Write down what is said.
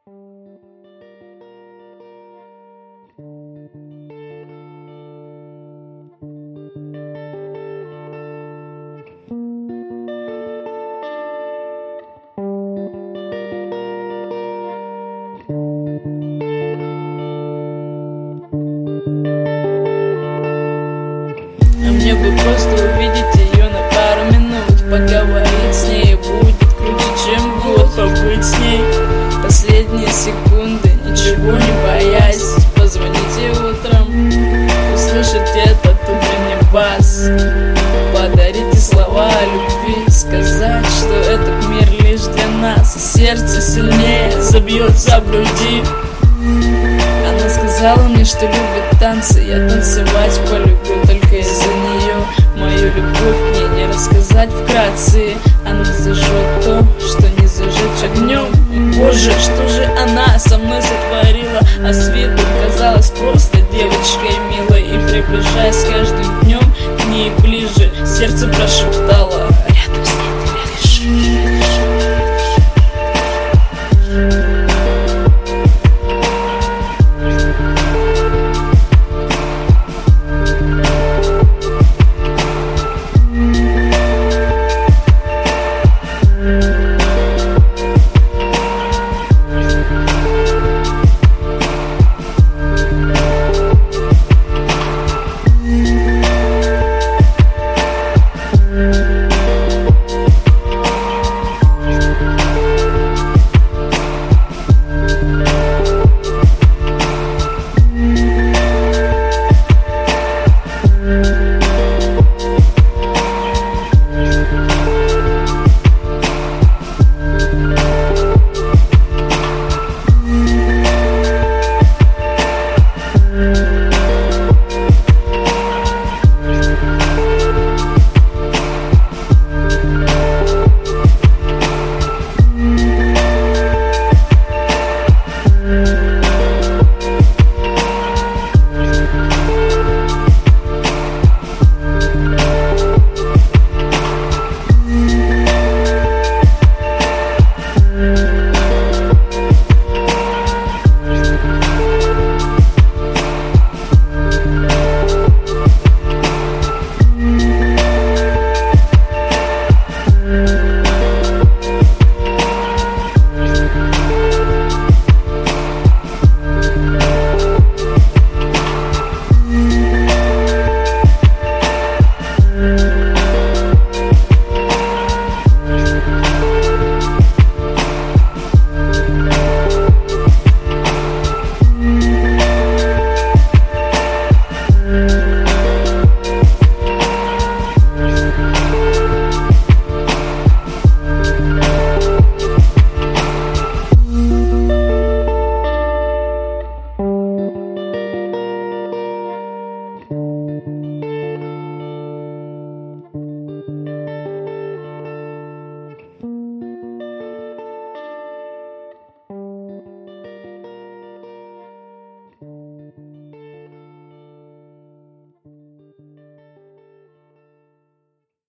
Мне бы просто увидеть ее на пару минут, поговорить с ней, будет круче, чем год. Побыть с ней последние секунды, ничего не боясь, позвонить ей утром, услышать этот утренний бас, подарить ей слова о любви, сказать, что этот мир лишь для нас, и сердце сильнее забьется в груди. Она сказала мне, что любит танцы, я танцевать полюблю только из-за нее. Мою любовь мне не рассказать вкратце, она зажжет то, что не зажечь огнем. Боже, что же она со мной сотворила, а с виду казалась просто девочкой милой. И приближаясь каждым днем к ней ближе, сердце прошептало: